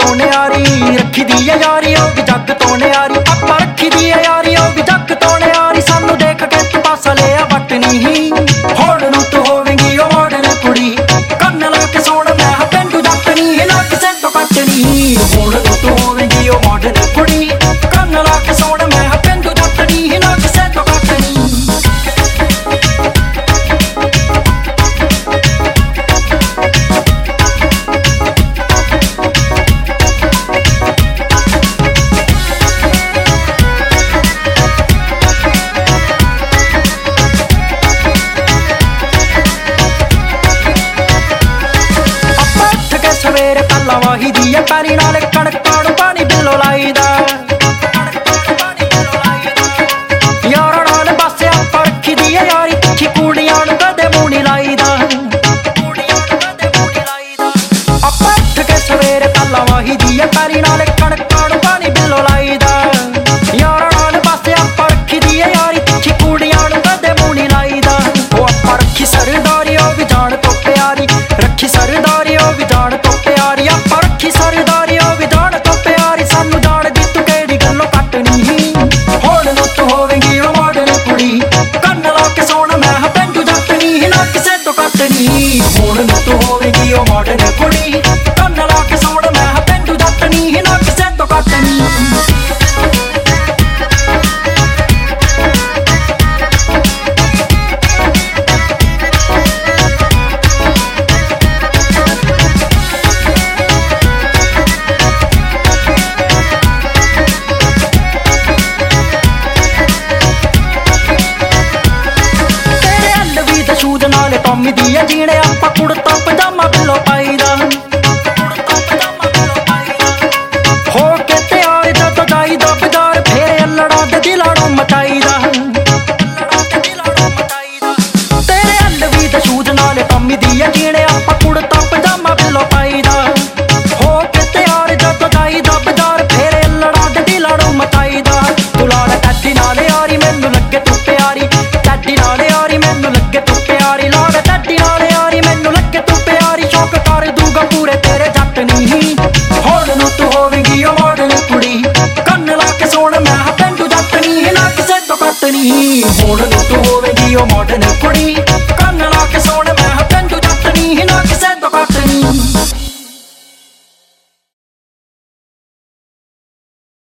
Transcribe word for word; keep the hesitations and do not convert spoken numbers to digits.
ਤੋਂ ਨਿਆਰੀ ਰੱਖੀ ਦੀ ਏ ਯਾਰੀ ਉਹ ਵੀ ਜੱਗ ਤੋਂ ਨਿਆਰੀ ਆਪਾਂ ਰੱਖੀ ਦੀ ਏ ਯਾਰੀ ਉਹ ਵੀ ਜੱਗ ਤੋਂ ਨਿਆਰੀ ਸਾਨੂੰ ਦੇਖ ਕੇ ਤੂੰ ਪਾਸਾ ਲਿਆ ਵੱਟ ਨਹੀਂ ਹੁਣ ਨੂੰ ਤੂੰ ਹੋਵੇਂਗੀ ਉਹ ਮਾਡਰਨ ਕੁੜੀ ਕੰਨ ਲਾ ਕੇ ਸੋਣ ਮੈਂ ਹਾਂ ਪਿੰਡੂ ਜੱਟ ਨਹੀਂ ਨਾ ਕਿਸੇ ਤੋਂ ਘੱਟ ਨਹੀਂ ਹੁਣ ਨੂੰ ਤੂੰ ਹੋਵੇਂਗੀ ਉਹ ਮਾਡਰਨ ਕੁੜੀ ਕੰਨ ਲਾ ਕੇ ਸੋਣ ਮੈਂ ਹਾਂ ਪਿੰਡੂ ਜੱਟ ਨਹੀਂ ਨਾ ਕਿਸੇ ਤੋਂ ਘੱਟ ਨਹੀਂ ਸਵੇਰੇ ਪਹਿਲਾਂ ਵਾਹੀ ਦੀ ਏ ਪੈਰੀ ਨਾਲ ਕਣਕਾਂ ਨੂੰ ਪਾਣੀ ਬਿੱਲੋ ਲਾਈਦਾ ਯਾਰਾਂ ਨਾਲ ਬਸ ਆਪਾਂ ਰੱਖੀ ਦੀ ਏ ਯਾਰੀ ਤਿੱਖੀ ਕੁੜੀਆਂ ਨੂੰ ਕਦੇ ਮੂੰਹ ਨੀ ਲਾਈਦਾ ਆਪਾਂ ਉੱਠ ਕੇ ਸਵੇਰੇ ਪਹਿਲਾਂ ਵਾਹੀ ਦੀ ਏ ਪੈਰੀ ਨਾਲ ਕਣਕਾਂ ਨੂੰ ਪਾਣੀ ਬਿੱਲੋ ਲਾਈਦਾ ਯਾਰਾਂ ਨਾਲ ਬਸ ਆਪਾਂ ਰੱਖੀ ਦੀ ਏ ਯਾਰੀ ਤਿੱਖੀ ਕੁੜੀਆਂ ਨੂੰ ਕਦੇ ਮੂੰਹ ਨੀ ਲਾਈਦਾ ਉਹ ਆਪਾਂ ਰੱਖੀ ਸਰਦਾਰੀ ਉਹ ਵੀ ਜਾਣ ਤੋਂ ਪਿਆਰੀ ਰੱਖੀ ਸਰਦਾਰੀ ਉਹ ਵੀ ਜਾਣ ਤੋਂ ਪਿਆਰੀ ਆਪਾਂ ਰੱਖੀ ਸਰਦਾਰੀ ਉਹ ਵੀ ਜਾਣ ਤੋਂ ਪਿਆਰੀ ਸਾਨੂੰ ਜਾਣਦੀ ਤੂੰ ਕਿਹੜੀ ਗੱਲੋਂ ਘੱਟ ਨਹੀਂ ਹੁਣ ਨੂੰ ਤੂੰ ਹੋਵੇਂਗੀ ਉਹ ਮਾਡਰਨ ਕੁੜੀ ਕੰਨ ਲਾ ਕੇ ਸੋਣ ਮੈਂ ਹਾਂ ਪਿੰਡੂ ਜੱਟ ਨਹੀਂ ਨਾ ਕਿਸੇ ਤੋਂ ਘੱਟ ਨਹੀਂ ਹੁਣ ਨੂੰ ਤੂੰ ਹੋਵੇਂਗੀ ਉਹ ਮਾਡਰਨ ਕੁੜੀ ਕੰਨ ਲਾ ਕੇ ਸੋਣ ਮੈਂ ਹਾਂ ਪਿੰਡੂ ਜੱਟ ਨਹੀਂ ਨਾ ਕਿਸੇ ਤੋਂ ਘੱਟ ਨਹੀਂ ਸ਼ੂਜ਼ ਨਾਲ ਟੌਮੀ ਦੀ ਏ ਜੀਣੇ ਆਪਾਂ ਕੁੜਤਾ ਪਜਾਮਾ ਬਿੱਲੋ ਪਾਈਦਾ ਹੋ ਕੇ ਤਿਆਰ ਜਦੋਂ ਜਾਈਦਾ ਬਾਜ਼ਾਰ ਫੇਰ ਅਲੜਾਂ ਦੇ ਦਿਲਾਂ ਨੂੰ ਮਚਾਈਦਾ ਤੇਰੇ ਅਲਵੀ ਦੇ ਸ਼ੂਜ਼ ਨਾਲ ਟੌਮੀ ਦੀ ਏ ਜੀਣੇ ਆਪਾਂ ਕੁੜਤਾ ਪਜਾਮਾ ਬਿੱਲੋ ਪਾਈਦਾ ਹੋ ਕੇ ਤਿਆਰ ਜਦੋਂ ਜਾਈਦਾ ਬਾਜ਼ਾਰ ਫੇਰ ਅਲੜਾਂ ਦੇ ਦਿਲਾਂ ਨੂੰ ਮਚਾਈਦਾ ਤੂੰ ਲਾਲ ਟੱਡੀ ਨਾਲ ਯਾਰੀ ਮੈਨੂੰ ਲੱਗੇ ਤੂੰ ਪਿਆਰੀ ਟੱਡੀ ਨਾਲ ਯਾਰੀ ਮੈਨੂੰ ਲੱਗੇ ਤੂੰ ਪਿਆਰੀ ਲਾਲ ਟੱਡੀ ਨਾਲ ਯਾਰੀ ਮੈਨੂੰ ਲੱਗੇ ਤੂੰ ਪਿਆਰੀ ਸ਼ੌਕ ਕਰ ਦੂਗਾ ਪੂਰੇ ਤੇਰੇ ਜੱਟ ਨਹੀਂ ਹੁਣ ਨੂੰ ਤੂੰ ਹੋਵੇਂਗੀ ਉਹ ਮਾਡਰਨ ਕੁੜੀ ਕੰਨ ਲਾ ਕੇ ਸੋਣ ਮੈਂ ਹਾਂ ਪਿੰਡੂ ਜੱਟ ਨਹੀਂ ਨਾ ਕਿਸੇ ਤੋਂ ਘੱਟ ਨਹੀਂ ਹੁਣ ਨੂੰ ਤੂੰ ਹੋਵੇਂਗੀ ਉਹ ਮਾਡਰਨ ਕੁੜੀ